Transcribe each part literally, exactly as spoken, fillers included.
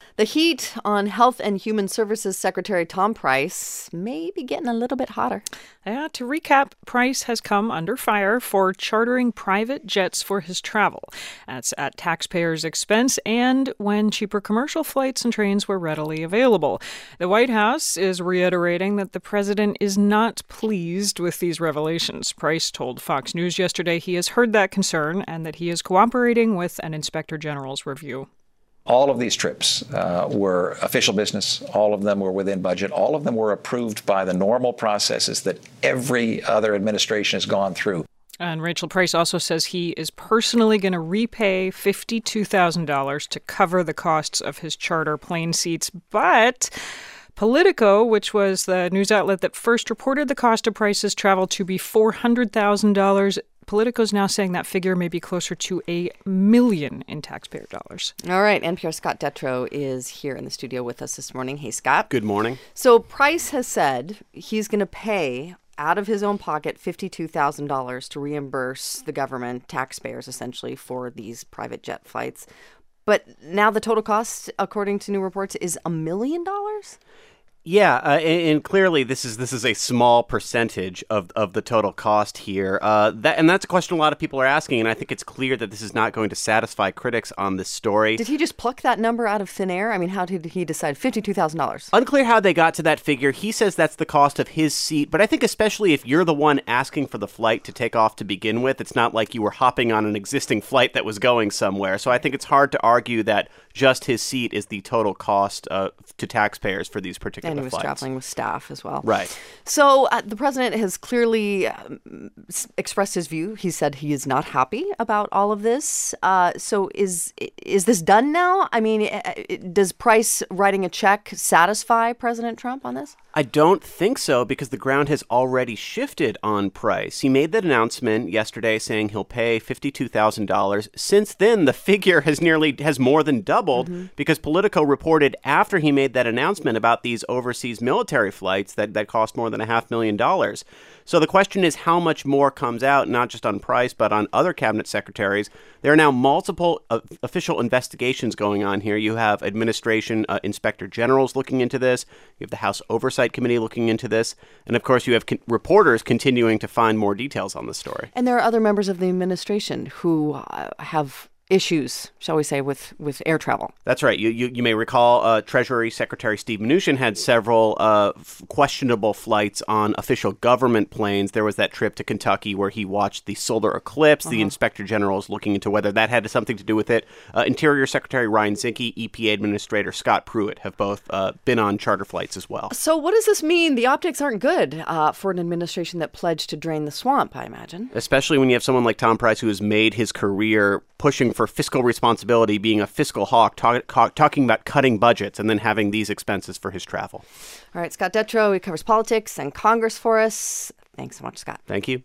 The heat on Health and Human Services Secretary Tom Price may be getting a little bit hotter. Yeah, to recap, Price has come under fire for chartering private jets for his travel. That's at taxpayers' expense and when cheaper commercial flights and trains were readily available. The White House is reiterating that the president is not pleased with these revelations. Price told Fox News yesterday he has heard that concern and that he is cooperating with an inspector general's review. All of these trips uh, were official business. All of them were within budget. All of them were approved by the normal processes that every other administration has gone through. And Rachel Price also says he is personally going to repay fifty-two thousand dollars to cover the costs of his charter plane seats. But Politico, which was the news outlet that first reported the cost of Price's travel to be four hundred thousand dollars, Politico's now saying that figure may be closer to a million in taxpayer dollars. All right. N P R's Scott Detrow is here in the studio with us this morning. Hey, Scott. Good morning. So Price has said he's going to pay out of his own pocket fifty-two thousand dollars to reimburse the government, taxpayers essentially, for these private jet flights. But now the total cost, according to new reports, is a million dollars? Yeah, uh, and, and clearly this is this is a small percentage of, of the total cost here. Uh, that and that's a question a lot of people are asking, and I think it's clear that this is not going to satisfy critics on this story. Did he just pluck that number out of thin air? I mean, how did he decide fifty-two thousand dollars? Unclear how they got to that figure. He says that's the cost of his seat, but I think especially if you're the one asking for the flight to take off to begin with, it's not like you were hopping on an existing flight that was going somewhere. So I think it's hard to argue that just his seat is the total cost uh, to taxpayers for these particular flights. And he was flights. traveling with staff as well. Right. So uh, the president has clearly um, s- expressed his view. He said he is not happy about all of this. Uh, so is is this done now? I mean, does Price writing a check satisfy President Trump on this? I don't think so, because the ground has already shifted on Price. He made that announcement yesterday saying he'll pay fifty-two thousand dollars. Since then, the figure has nearly has more than doubled mm-hmm. because Politico reported after he made that announcement about these overseas military flights that, that cost more than a half million dollars. So the question is how much more comes out, not just on Price, but on other cabinet secretaries. There are now multiple uh, official investigations going on here. You have administration uh, inspector generals looking into this. You have the House Oversight Committee looking into this. And, of course, you have con- reporters continuing to find more details on the story. And there are other members of the administration who uh, have issues, shall we say, with, with air travel. That's right. You you, you may recall uh, Treasury Secretary Steve Mnuchin had several uh, f- questionable flights on official government planes. There was that trip to Kentucky where he watched the solar eclipse. Uh-huh. The Inspector General is looking into whether that had something to do with it. Uh, Interior Secretary Ryan Zinke, E P A Administrator Scott Pruitt have both uh, been on charter flights as well. So what does this mean? The optics aren't good uh, for an administration that pledged to drain the swamp, I imagine. Especially when you have someone like Tom Price who has made his career pushing for fiscal responsibility, being a fiscal hawk, talk, talk, talking about cutting budgets, and then having these expenses for his travel. All right, Scott Detrow, he covers politics and Congress for us. Thanks so much, Scott. Thank you.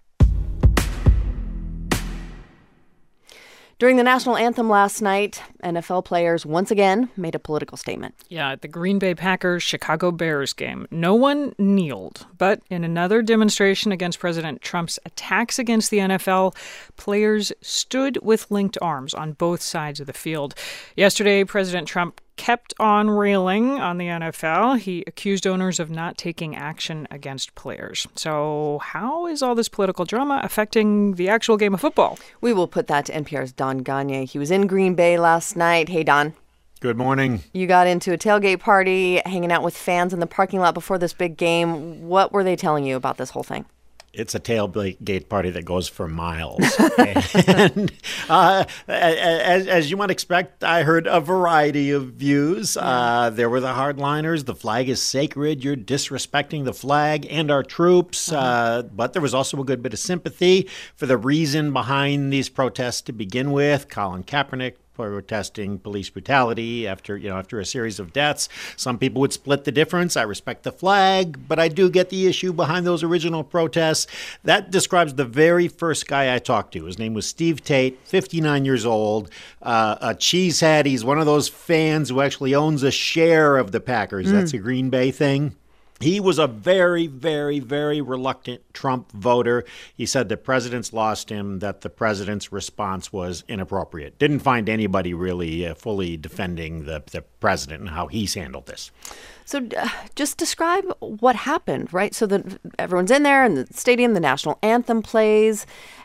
During the national anthem last night, N F L players once again made a political statement. Yeah, at the Green Bay Packers-Chicago Bears game, no one kneeled. But in another demonstration against President Trump's attacks against the N F L, players stood with linked arms on both sides of the field. Yesterday, President Trump kept on railing on the N F L. He accused owners of not taking action against players. So how is all this political drama affecting the actual game of football? We will put that to N P R's Don Gagne. He was in Green Bay last night. Hey, Don. Good morning. You got into a tailgate party, hanging out with fans in the parking lot before this big game. What were they telling you about this whole thing? It's a tailgate party that goes for miles. and uh, as, as you might expect, I heard a variety of views. Uh, there were the hardliners. The flag is sacred. You're disrespecting the flag and our troops. Uh, but there was also a good bit of sympathy for the reason behind these protests to begin with. Colin Kaepernick protesting police brutality after, you know, after a series of deaths. Some people would split the difference. I respect the flag, but I do get the issue behind those original protests. That describes the very first guy I talked to. His name was Steve Tate, fifty-nine years old, uh, a cheesehead. He's one of those fans who actually owns a share of the Packers. Mm. That's a Green Bay thing. He was a very, very, very reluctant Trump voter. He said the president's lost him, that the president's response was inappropriate. Didn't find anybody really uh, fully defending the, the president and how he's handled this. So uh, just describe what happened, right? So that everyone's in there in the stadium, the national anthem plays.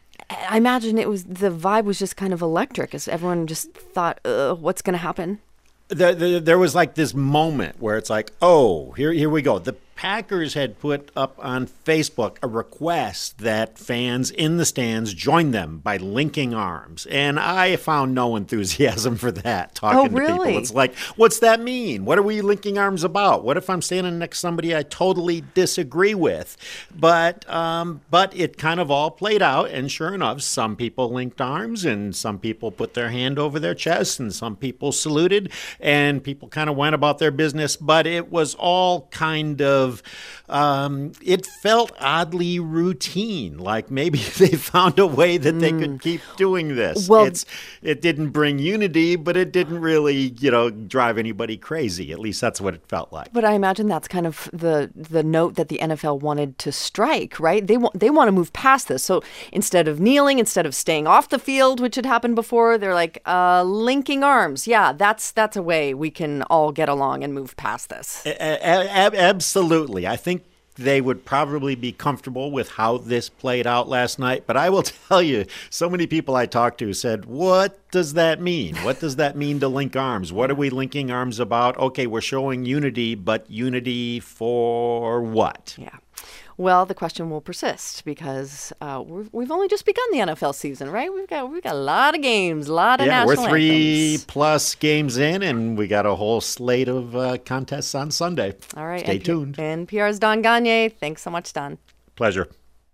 I imagine it was the vibe was just kind of electric as everyone just thought, uh, what's going to happen? The, the, there was like this moment where it's like, oh, here, here we go. The Packers had put up on Facebook a request that fans in the stands join them by linking arms. And I found no enthusiasm for that, talking oh, to really? people. It's like, what's that mean? What are we linking arms about? What if I'm standing next to somebody I totally disagree with? But um, but it kind of all played out. And sure enough, some people linked arms and some people put their hand over their chest and some people saluted and people kind of went about their business. But it was all kind of Of, um, it felt oddly routine, like maybe they found a way that they could keep doing this. Well, it's it didn't bring unity, but it didn't really, you know, drive anybody crazy. At least that's what it felt like. But I imagine that's kind of the the note that the N F L wanted to strike, right? They want they want to move past this. So instead of kneeling, instead of staying off the field, which had happened before, they're like uh, linking arms. Yeah, that's that's a way we can all get along and move past this. A- a- absolutely. I think they would probably be comfortable with how this played out last night. But I will tell you, so many people I talked to said, what does that mean? What does that mean to link arms? What are we linking arms about? Okay, we're showing unity, but unity for what? Yeah. Well, the question will persist because uh, we've, we've only just begun the N F L season, right? We've got we've got a lot of games, a lot of yeah, national we're three anthems. plus games in, and we got a whole slate of uh, contests on Sunday. All right, stay N P- tuned. N P R's Don Gagne. Thanks so much, Don. Pleasure.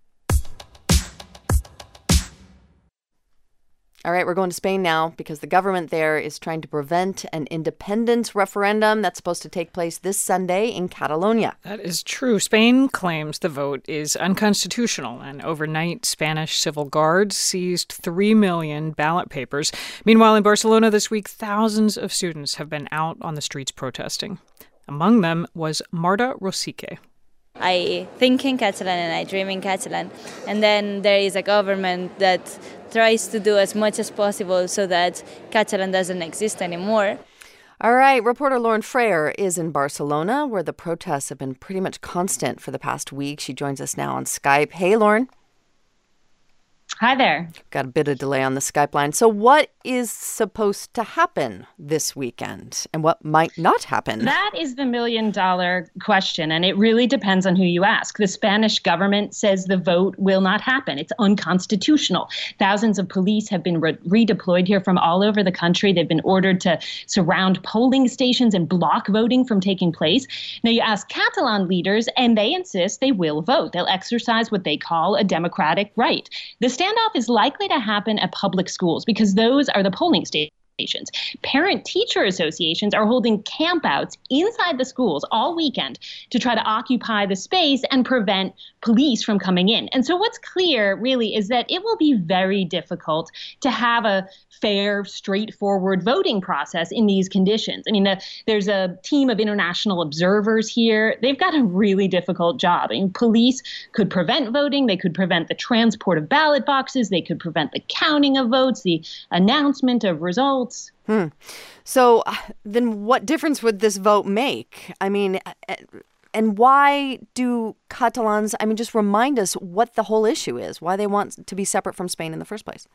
All right, we're going to Spain now because the government there is trying to prevent an independence referendum that's supposed to take place this Sunday in Catalonia. That is true. Spain claims the vote is unconstitutional, and overnight Spanish civil guards seized three million ballot papers. Meanwhile, in Barcelona this week, thousands of students have been out on the streets protesting. Among them was Marta Rosique. I think in Catalan and I dream in Catalan. And then there is a government that tries to do as much as possible so that Catalan doesn't exist anymore. All right, reporter Lauren Freyer is in Barcelona, where the protests have been pretty much constant for the past week. She joins us now on Skype. Hey, Lauren. Hi there. Got a bit of delay on the Skype line. So what is supposed to happen this weekend and what might not happen? That is the million dollar question, and it really depends on who you ask. The Spanish government says the vote will not happen. It's unconstitutional. Thousands of police have been re- redeployed here from all over the country. They've been ordered to surround polling stations and block voting from taking place. Now, you ask Catalan leaders, and they insist they will vote. They'll exercise what they call a democratic right. The standoff is likely to happen at public schools because those are the polling stations. Parent-teacher associations are holding campouts inside the schools all weekend to try to occupy the space and prevent police from coming in. And so what's clear, really, is that it will be very difficult to have a fair, straightforward voting process in these conditions. I mean, the, there's a team of international observers here. They've got a really difficult job. I mean, police could prevent voting. They could prevent the transport of ballot boxes. They could prevent the counting of votes, the announcement of results. Hmm. So uh, then what difference would this vote make? I mean, uh, and why do Catalans, I mean, just remind us what the whole issue is, why they want to be separate from Spain in the first place.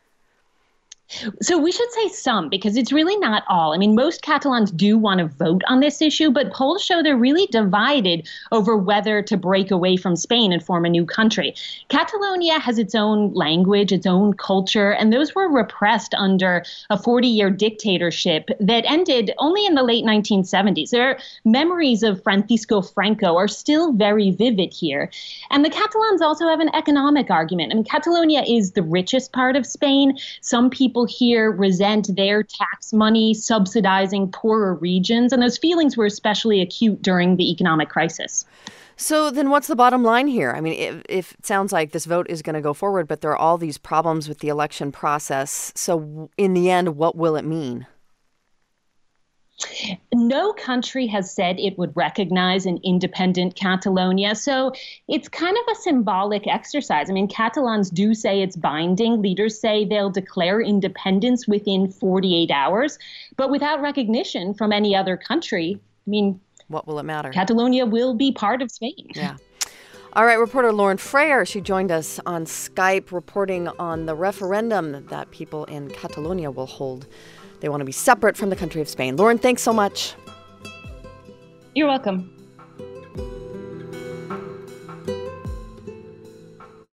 So we should say some, because it's really not all. I mean, most Catalans do want to vote on this issue, but polls show they're really divided over whether to break away from Spain and form a new country. Catalonia has its own language, its own culture, and those were repressed under a forty-year dictatorship that ended only in the late nineteen seventies. Their memories of Francisco Franco are still very vivid here. And the Catalans also have an economic argument. I mean, Catalonia is the richest part of Spain. Some people here resent their tax money subsidizing poorer regions, and those feelings were especially acute during the economic crisis. So then what's the bottom line here? I mean, if, if it sounds like this vote is going to go forward, but there are all these problems with the election process. So in the end, what will it mean? no country has said it would recognize an independent Catalonia, so it's kind of a symbolic exercise. I mean, Catalans do say it's binding. Leaders say they'll declare independence within forty-eight hours, but without recognition from any other country, I mean, what will it matter? Catalonia will be part of Spain. Yeah. All right, reporter Lauren Freyer, she joined us on Skype reporting on the referendum that people in Catalonia will hold. They want to be separate from the country of Spain. Lauren, thanks so much. You're welcome.